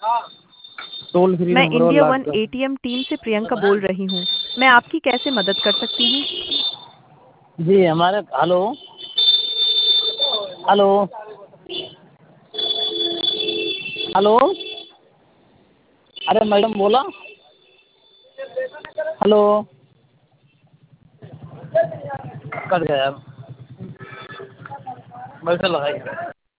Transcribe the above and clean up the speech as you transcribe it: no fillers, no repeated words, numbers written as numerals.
Toll free मैं number और India lakh one का। एटीएम टीम से प्रियंका बोल रही हूँ। मैं आपकी कैसे मदद कर सकती हूँ? जी हमारे हेलो हेलो हेलो अरे मैडम बोला हेलो कट गया यार। वैसे लगाइए।